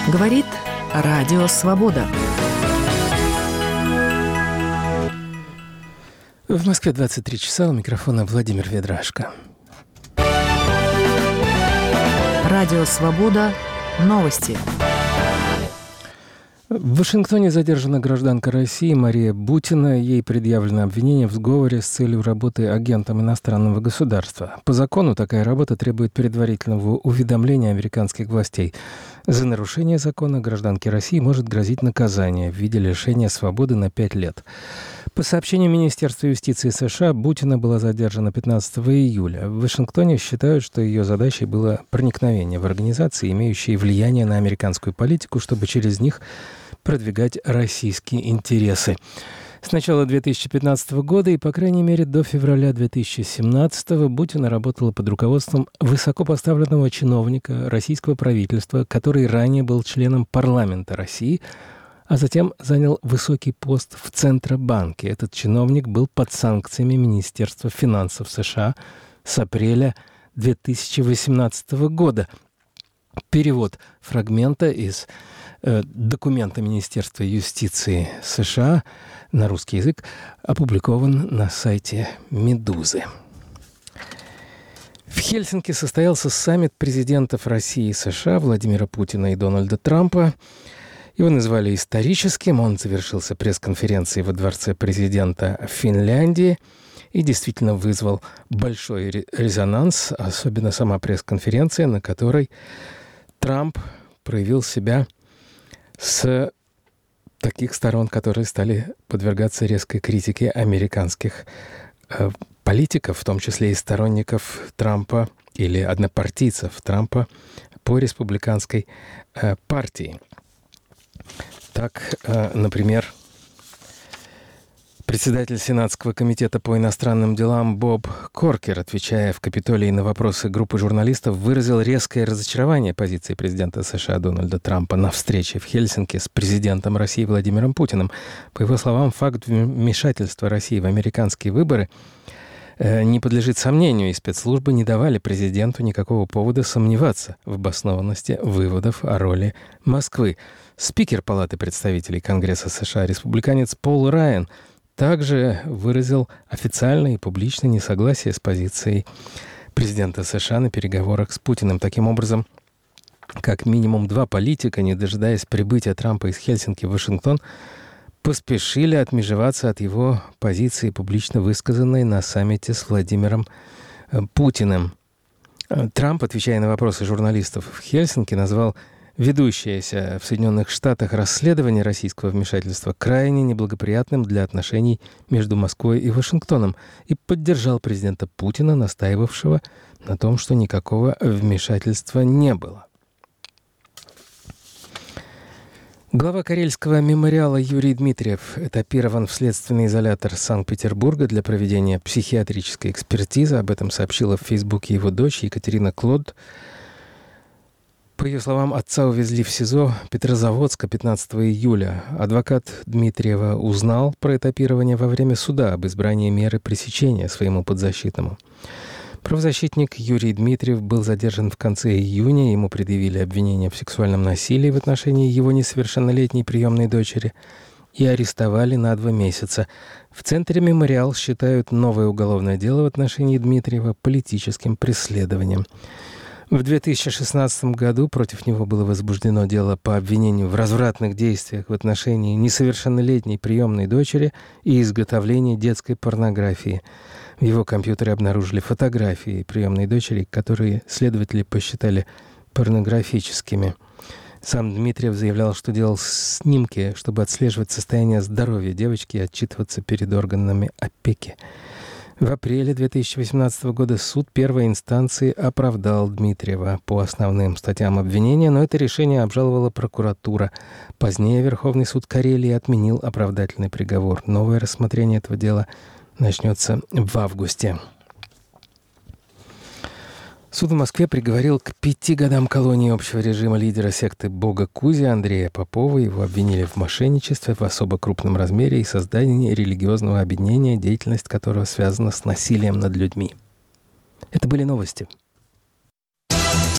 Говорит Радио Свобода. В Москве 23 часа, у микрофона Владимир Ведрашко. Радио Свобода. Новости. В Вашингтоне задержана гражданка России Мария Бутина. Ей предъявлено обвинение в сговоре с целью работы агентом иностранного государства. По закону такая работа требует предварительного уведомления американских властей. За нарушение закона гражданке России может грозить наказание в виде лишения свободы на 5 лет. По сообщению Министерства юстиции США, Бутина была задержана 15 июля. В Вашингтоне считают, что ее задачей было проникновение в организации, имеющие влияние на американскую политику, чтобы через них продвигать российские интересы. С начала 2015 года и, по крайней мере, до февраля 2017 Бутина работала под руководством высокопоставленного чиновника российского правительства, который ранее был членом парламента России, а затем занял высокий пост в Центробанке. Этот чиновник был под санкциями Министерства финансов США с апреля 2018 года. Перевод фрагмента из документа Министерства юстиции США на русский язык опубликован на сайте «Медузы». В Хельсинки состоялся саммит президентов России и США Владимира Путина и Дональда Трампа. Его назвали историческим. Он завершился пресс-конференцией во дворце президента Финляндии и действительно вызвал большой резонанс, особенно сама пресс-конференция, на которой Трамп проявил себя с таких сторон, которые стали подвергаться резкой критике американских политиков, в том числе и сторонников Трампа или однопартийцев Трампа по республиканской партии. Так, например, председатель Сенатского комитета по иностранным делам Боб Коркер, отвечая в Капитолии на вопросы группы журналистов, выразил резкое разочарование позиции президента США Дональда Трампа на встрече в Хельсинки с президентом России Владимиром Путиным. По его словам, факт вмешательства России в американские выборы не подлежит сомнению, и спецслужбы не давали президенту никакого повода сомневаться в обоснованности выводов о роли Москвы. Спикер Палаты представителей Конгресса США, республиканец Пол Райан, также выразил официальное и публичное несогласие с позицией президента США на переговорах с Путиным. Таким образом, как минимум 2 политика, не дожидаясь прибытия Трампа из Хельсинки в Вашингтон, поспешили отмежеваться от его позиции, публично высказанной на саммите с Владимиром Путиным. Трамп, отвечая на вопросы журналистов в Хельсинки, назвал ведущееся в Соединенных Штатах расследование российского вмешательства крайне неблагоприятным для отношений между Москвой и Вашингтоном и поддержал президента Путина, настаивавшего на том, что никакого вмешательства не было. Глава Карельского мемориала Юрий Дмитриев этапирован в следственный изолятор Санкт-Петербурга для проведения психиатрической экспертизы. Об этом сообщила в Фейсбуке его дочь Екатерина Клод. По ее словам, отца увезли в СИЗО Петрозаводска 15 июля. Адвокат Дмитриева узнал про этапирование во время суда об избрании меры пресечения своему подзащитному. Правозащитник Юрий Дмитриев был задержан в конце июня. Ему предъявили обвинение в сексуальном насилии в отношении его несовершеннолетней приемной дочери и арестовали на 2 месяца. В центре «Мемориал» считают новое уголовное дело в отношении Дмитриева политическим преследованием. В 2016 году против него было возбуждено дело по обвинению в развратных действиях в отношении несовершеннолетней приемной дочери и изготовлении детской порнографии. В его компьютере обнаружили фотографии приемной дочери, которые следователи посчитали порнографическими. Сам Дмитриев заявлял, что делал снимки, чтобы отслеживать состояние здоровья девочки и отчитываться перед органами опеки. В апреле 2018 года суд первой инстанции оправдал Дмитриева по основным статьям обвинения, но это решение обжаловала прокуратура. Позднее Верховный суд Карелии отменил оправдательный приговор. Новое рассмотрение этого дела начнется в августе. Суд в Москве приговорил к 5 годам колонии общего режима лидера секты Бога Кузи Андрея Попова. Его обвинили в мошенничестве в особо крупном размере и создании религиозного объединения, деятельность которого связана с насилием над людьми. Это были новости.